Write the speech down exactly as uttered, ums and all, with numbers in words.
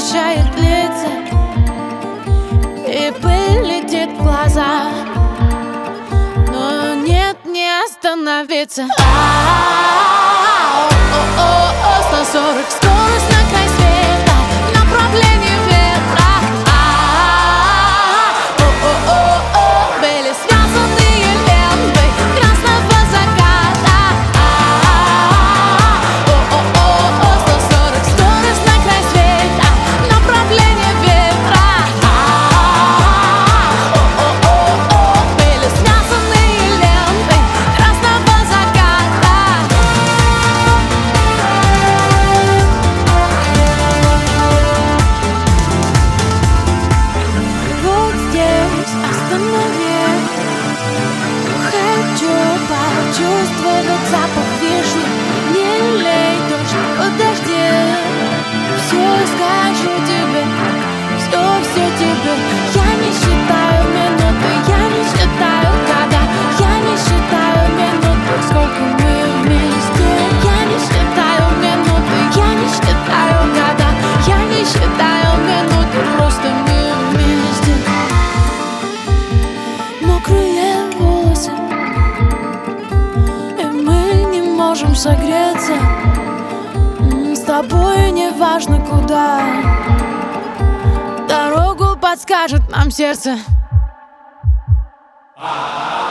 обещает длиться, и пыль летит в глаза, но нет, не остановиться. сто сорок скорость на край света, направление ветра. Были связанные ленты красного заката. сто сорок скорость на край света, направление ветра. Были связанные ленты красного заката. Вот здесь останови. Хочу почувствовать запах вишни. Не лей дождь, подожди. Все скажу тебе, все, все тебе. Я не считаю минуты, я не считаю года, я не считаю минуты, сколько мы вместе. Я не считаю минуты, я не считаю года, я не считаю минуты, просто мы вместе. Мокрые волосы, и мы не можем согреться. М, С тобой не важно куда, дорогу подскажет нам сердце.